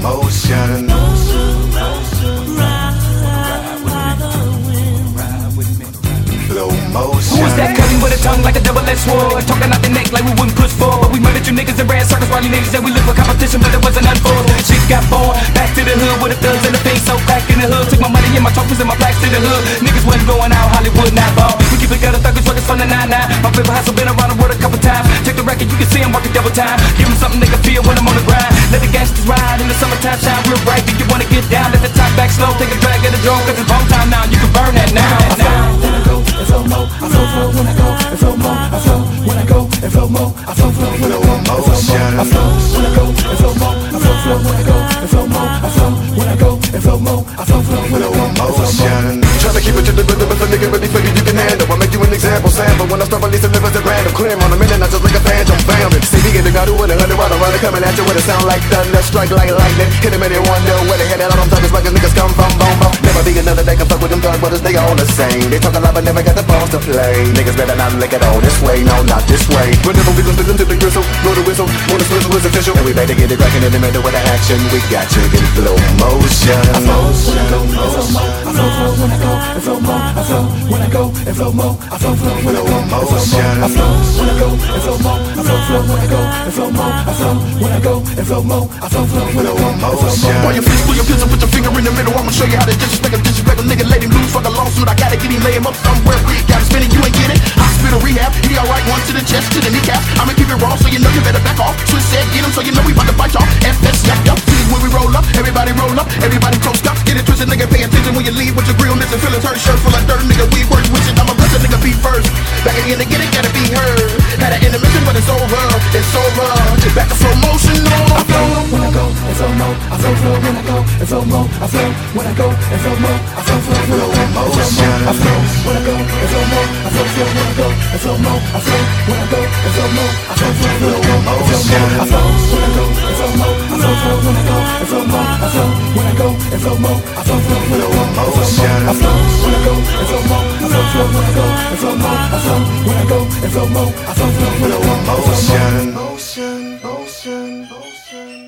motion. Flow motion. Who is that cutting with a tongue like a double-edged sword? Talking out the neck like we wouldn't push forward. We murdered you niggas in red circles while you niggas said we live for competition, but it wasn't unfold. Shit got born, back to the hood with the thugs and the face so back in the hood. Took my money and my trophies and my plaques to the hood. Niggas wasn't going out, Hollywood not ball. We keep it gutter thuggers working from the 9-9. My paper hustle been around the world a couple times. Check the record, you can see I'm working double time. Give them something they can feel when I'm on the grind. Let the gangsters ride in the summertime, shine real bright. If you wanna get down, let the top back slow. Take a drag at the drone, cause it's bone time now. You can burn that now. When I go and flow mo, I flow when I go and flow mo, I flow when I go and flow mo, I flow when I go and flow mo, I flow when I go and flow mo, I flow when I go and flow mo, I flow when I go and flow mo, I flow when I go and flow mo. Tryna keep it to the rhythm if a nigga really figure you can handle. I'll make you an example sample when I start releasing lyrics at random. Clear on a minute, not just like a phantom family. See me getting out with 100 water running, coming at you with a sound like thunder, strike like lightning. Hit him and they wonder where they headed. All them thuggers, like niggas come from, boom, boom. Never be another day can fuck with them dark brothers, they all the same. They talk a lot but never got the balls to play. Niggas better not lick it all this way, no, not this way. Whenever we gon' listen to the gristle, blow the whistle, when the swizzle is official. And we better get it cracking in the middle with the action. We got you in flow motion. I flow when I go and flow mo, I flow when I go and flow mo, I flow when I go and flow mo, I flow when I go and flow mo, I flow when I go and flow mo, I flow when I go and flow mo, I flow when I go and flow mo, I flow when I go and flow mo. While your fist pull your pistol, put your finger in the middle. I'ma show you how to disrespect a nigga, let him loose. Fuck a lawsuit, I gotta get him, lay him up somewhere. Got him spinning, you ain't get it. Hospital rehab, he alright, one to the chest, to the kneecap. I'ma keep it raw, so you know you better back off. Twist said, get him, so you know we bout to bite y'all. FS, yup. See when we roll up, everybody toast up. Get it twisted, nigga, pay attention when you leave with your realness and feelings hurt. Shirt full of dirt, nigga, we work with it. I'ma let the nigga be first. Back again to get it, gotta be heard. Had an intermission, but it's over. Back to slow motion, no. I flow when I go and flow mo, I flow when I go and flow mo, I flow when I go and flow mo, I flow when I go and flow mo, I flow when I go and flow mo, I flow when I go and flow mo, I flow when I go and flow mo, I flow when I go and flow mo, I flow when I go and flow mo, I flow when I go and flow mo, I flow when I go and flow mo, I flow when I go and flow mo, I flow when I go and flow mo, I flow when I go and flow mo, I flow when I go and flow mo, I flow when I go and flow mo. Motion.